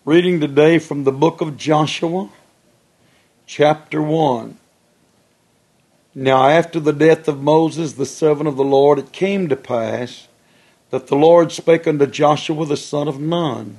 Reading today from the book of Joshua, chapter 1. Now after the death of Moses, the servant of the Lord, it came to pass that the Lord spake unto Joshua the son of Nun,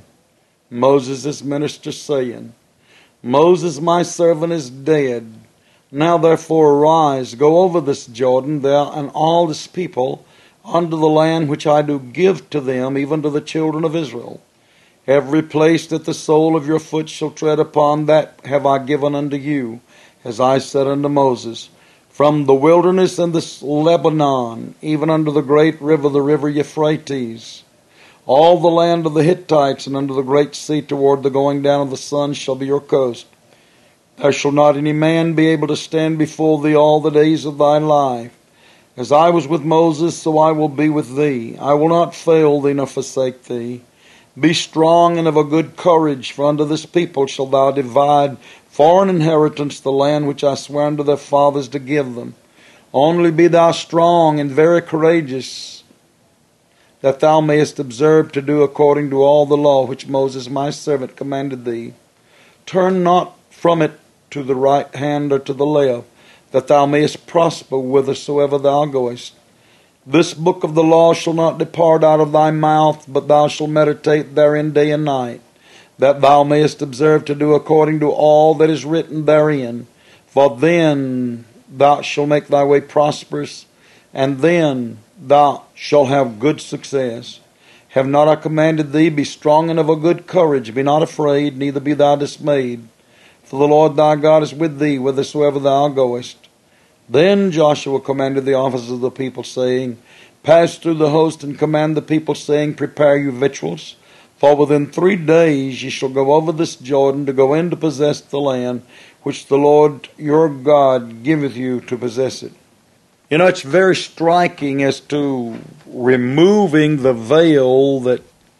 Moses' minister, saying, Moses my servant is dead. Now therefore arise, go over this Jordan, thou and all this people, unto the land which I do give to them, even to the children of Israel. Every place that the sole of your foot shall tread upon, that have I given unto you, as I said unto Moses, from the wilderness and the Lebanon, even unto the great river, the river Euphrates. All the land of the Hittites and unto the great sea toward the going down of the sun shall be your coast. There shall not any man be able to stand before thee all the days of thy life. As I was with Moses, so I will be with thee. I will not fail thee nor forsake thee. Be strong and of a good courage, for unto this people shalt thou divide for an inheritance the land which I sware unto their fathers to give them. Only be thou strong and very courageous, that thou mayest observe to do according to all the law which Moses my servant commanded thee. Turn not from it to the right hand or to the left, that thou mayest prosper whithersoever thou goest. This book of the law shall not depart out of thy mouth, but thou shalt meditate therein day and night, that thou mayest observe to do according to all that is written therein. For then thou shalt make thy way prosperous, and then thou shalt have good success. Have not I commanded thee, be strong and of a good courage, be not afraid, neither be thou dismayed. For the Lord thy God is with thee, whithersoever thou goest. Then Joshua commanded the officers of the people, saying, Pass through the host, and command the people, saying, Prepare you victuals, for within 3 days ye shall go over this Jordan, to go in to possess the land, which the Lord your God giveth you to possess it. You know, it's very striking as to removing the veil that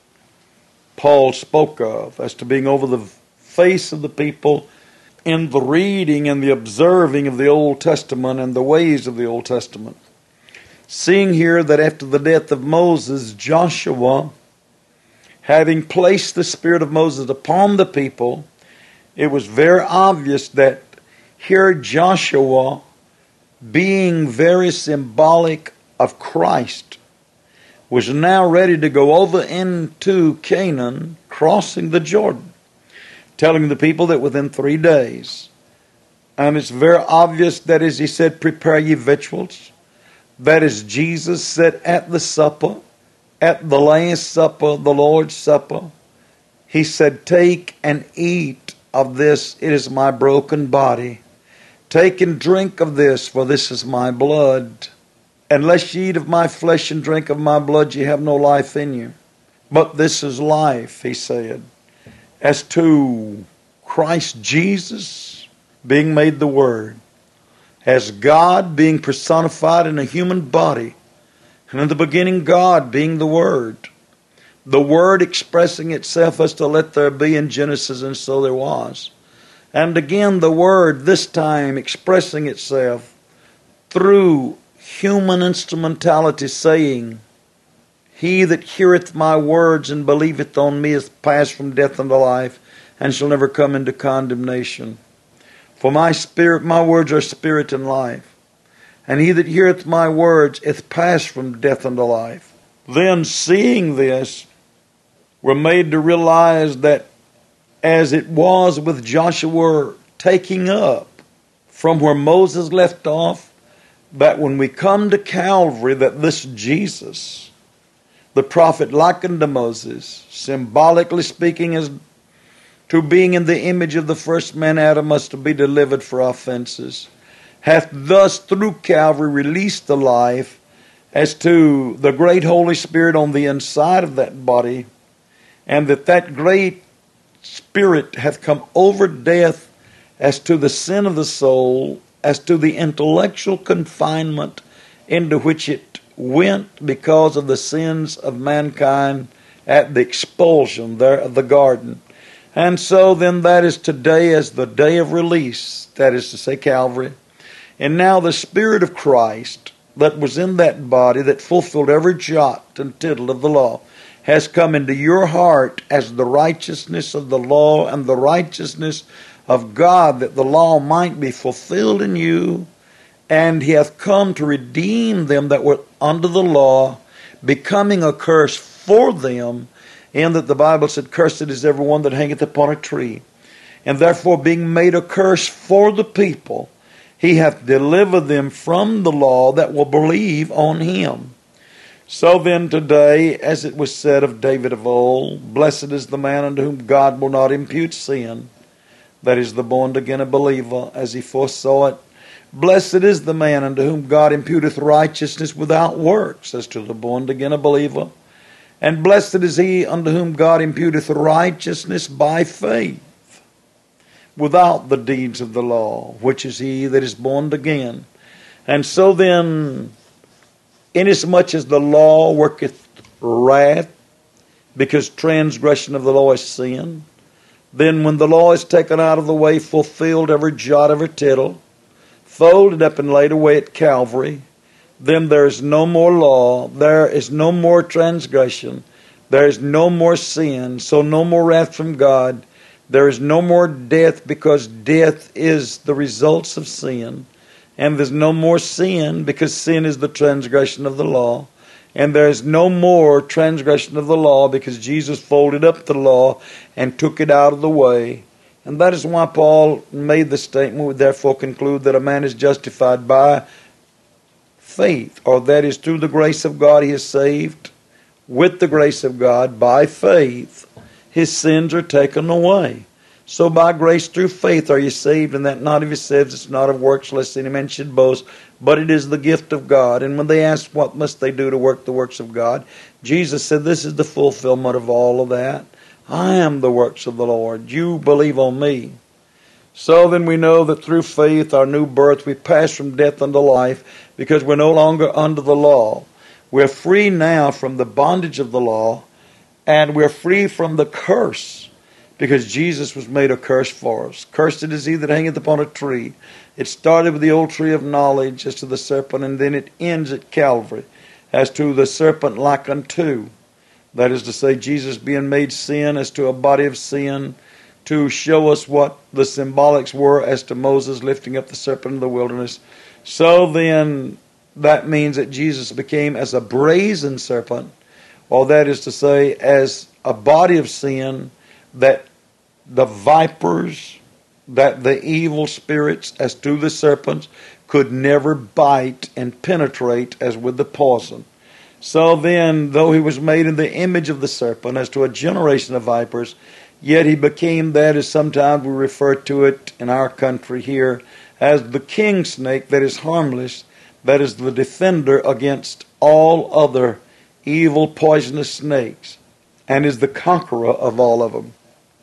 Paul spoke of, as to being over the face of the people, in the reading and the observing of the Old Testament and the ways of the Old Testament. Seeing here that after the death of Moses, Joshua, having placed the spirit of Moses upon the people, it was very obvious that here Joshua, being very symbolic of Christ, was now ready to go over into Canaan, crossing the Jordan, telling the people that within 3 days. And it's very obvious that as he said, prepare ye victuals, that is Jesus said at the supper, at the Last Supper, the Lord's Supper, he said, take and eat of this, it is my broken body. Take and drink of this, for this is my blood. Unless ye eat of my flesh and drink of my blood, ye have no life in you. But this is life, he said. As to Christ Jesus being made the Word, as God being personified in a human body, and in the beginning God being the Word expressing itself as to let there be in Genesis, and so there was. And again the Word this time expressing itself through human instrumentality, saying, He that heareth my words and believeth on me is passed from death unto life, and shall never come into condemnation. For my words are spirit and life. And he that heareth my words is passed from death unto life. Then seeing this, we're made to realize that as it was with Joshua taking up from where Moses left off, that when we come to Calvary, that this Jesus, the prophet likened to Moses, symbolically speaking as to being in the image of the first man Adam, must to be delivered for offenses, hath thus through Calvary released the life as to the great Holy Spirit on the inside of that body, and that great Spirit hath come over death as to the sin of the soul, as to the intellectual confinement into which it went because of the sins of mankind at the expulsion there of the garden. And so then that is today as the day of release, that is to say Calvary. And now the Spirit of Christ that was in that body, that fulfilled every jot and tittle of the law, has come into your heart as the righteousness of the law and the righteousness of God, that the law might be fulfilled in you. And he hath come to redeem them that were under the law, becoming a curse for them, in that the Bible said, cursed is every one that hangeth upon a tree. And therefore, being made a curse for the people, he hath delivered them from the law that will believe on him. So then today, as it was said of David of old, blessed is the man unto whom God will not impute sin, that is the born again a believer, as he foresaw it. Blessed is the man unto whom God imputeth righteousness without works, as to the born again a believer. And blessed is he unto whom God imputeth righteousness by faith, without the deeds of the law, which is he that is born again. And so then, inasmuch as the law worketh wrath, because transgression of the law is sin, then when the law is taken out of the way, fulfilled, every jot, every tittle, folded up and laid away at Calvary, then there is no more law, there is no more transgression, there is no more sin, so no more wrath from God. There is no more death, because death is the results of sin. And there's no more sin, because sin is the transgression of the law. And there is no more transgression of the law, because Jesus folded up the law and took it out of the way. And that is why Paul made the statement, we therefore conclude that a man is justified by faith, or that is through the grace of God he is saved. With the grace of God, by faith, his sins are taken away. So by grace through faith are you saved, and that not of yourselves, it's not of works, lest any man should boast, but it is the gift of God. And when they asked what must they do to work the works of God, Jesus said, this is the fulfillment of all of that. I am the works of the Lord. You believe on me. So then we know that through faith, our new birth, we pass from death unto life, because we're no longer under the law. We're free now from the bondage of the law, and we're free from the curse, because Jesus was made a curse for us. Cursed is he that hangeth upon a tree. It started with the old tree of knowledge as to the serpent, and then it ends at Calvary as to the serpent like unto. That is to say, Jesus being made sin as to a body of sin, to show us what the symbolics were as to Moses lifting up the serpent in the wilderness. So then, that means that Jesus became as a brazen serpent, or that is to say, as a body of sin, that the vipers, that the evil spirits, as to the serpents, could never bite and penetrate as with the poison. So then, though he was made in the image of the serpent, as to a generation of vipers, yet he became that, as sometimes we refer to it in our country here, as the king snake that is harmless, that is the defender against all other evil poisonous snakes, and is the conqueror of all of them.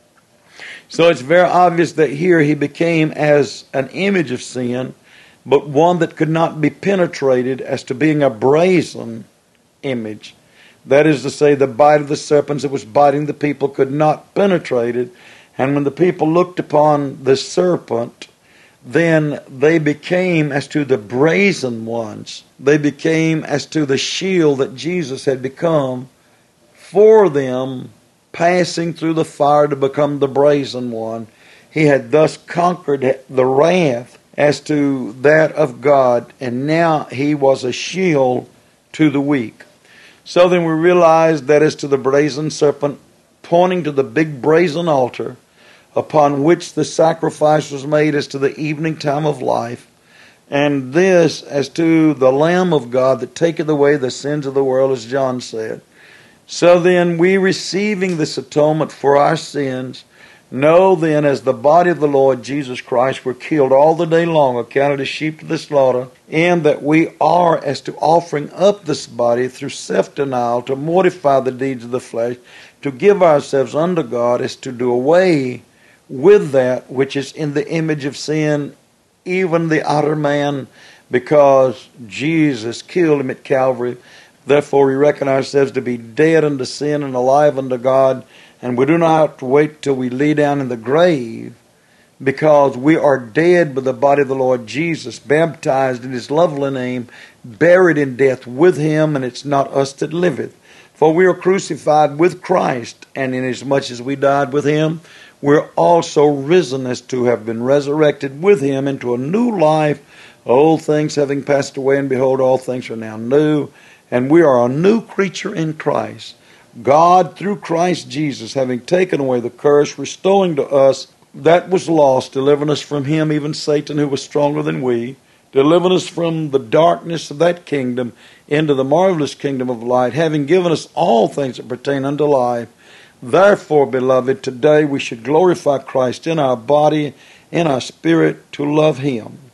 So it's very obvious that here he became as an image of sin, but one that could not be penetrated, as to being a brazen image. That is to say, the bite of the serpents that was biting the people could not penetrate it. And when the people looked upon the serpent, then they became as to the brazen ones. They became as to the shield that Jesus had become for them, passing through the fire to become the brazen one. He had thus conquered the wrath as to that of God, and now he was a shield to the weak. So then we realize that as to the brazen serpent, pointing to the big brazen altar upon which the sacrifice was made as to the evening time of life, and this as to the Lamb of God that taketh away the sins of the world, as John said. So then we, receiving this atonement for our sins, know then as the body of the Lord Jesus Christ were killed all the day long, accounted as sheep to the slaughter, and that we are as to offering up this body through self-denial to mortify the deeds of the flesh, to give ourselves unto God, as to do away with that which is in the image of sin, even the outer man, because Jesus killed him at Calvary. Therefore we reckon ourselves to be dead unto sin and alive unto God, and we do not have to wait till we lay down in the grave, because we are dead with the body of the Lord Jesus, baptized in his lovely name, buried in death with him, and it's not us that liveth. For we are crucified with Christ, and inasmuch as we died with him, we're also risen as to have been resurrected with him into a new life, old things having passed away, and behold, all things are now new, and we are a new creature in Christ. God, through Christ Jesus, having taken away the curse, restoring to us that was lost, delivering us from him, even Satan, who was stronger than we, delivering us from the darkness of that kingdom into the marvelous kingdom of light, having given us all things that pertain unto life. Therefore, beloved, today we should glorify Christ in our body, in our spirit, to love him.